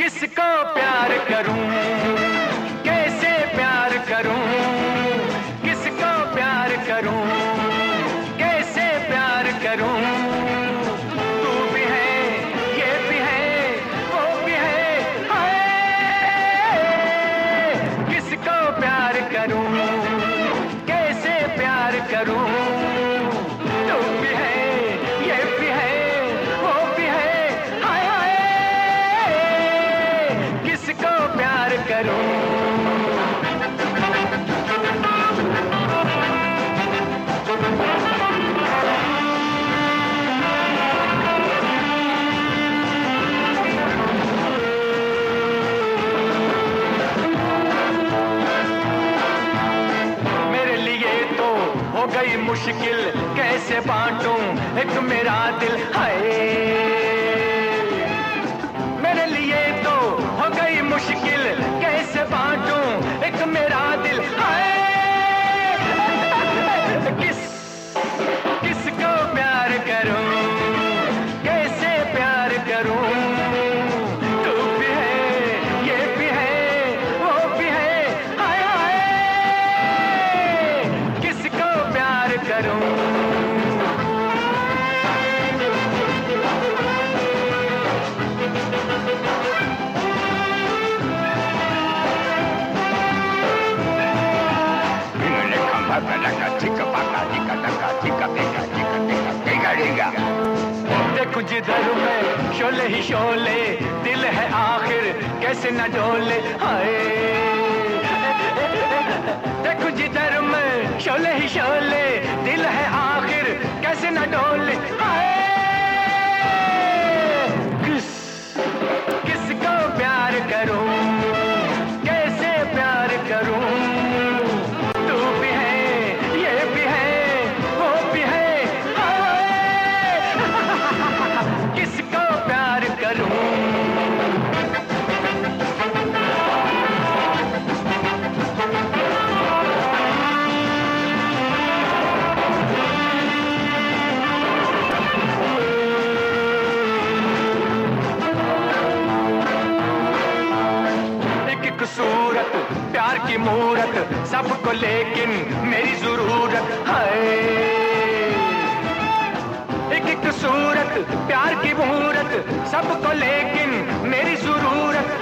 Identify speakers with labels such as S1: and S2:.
S1: किसको प्यार करूं, कैसे प्यार करूं, किसको प्यार करूं, कैसे प्यार करूं। तू भी है, ये भी है, वो भी है, हाय। किसको प्यार करूं, कैसे प्यार करूं। तू भी है, ये भी है, वो भी है, हाय हाय। किसको प्यार करूं। मेरे लिए तो हो गई मुश्किल, कैसे बांटूं एक मेरा दिल, हाय। मेरे लिए तो हो गई मुश्किल, कैसे बांटूं एक मेरा दिल, हाय। किसको प्यार करूं, कैसे प्यार करूं। तू भी है, ये भी है, वो भी है, हाय हाय। किसको प्यार करूं। देखो जिधर मैं शोले ही शोले, दिल है आखिर कैसे न डोले, हाय। देखो जिधर मैं शोले ही शोले, दिल है आखिर कैसे न डोले, हाय। किसको प्यार करूं, कैसे प्यार करूं। तू भी है, ये भी है, वो भी है, हाय। किसको प्यार करूं। एक सूरत प्यार की मूरत, सबको लेकिन मेरी जरूरत, हाय। एक सूरत प्यार की मूरत, सबको लेकिन मेरी जरूरत,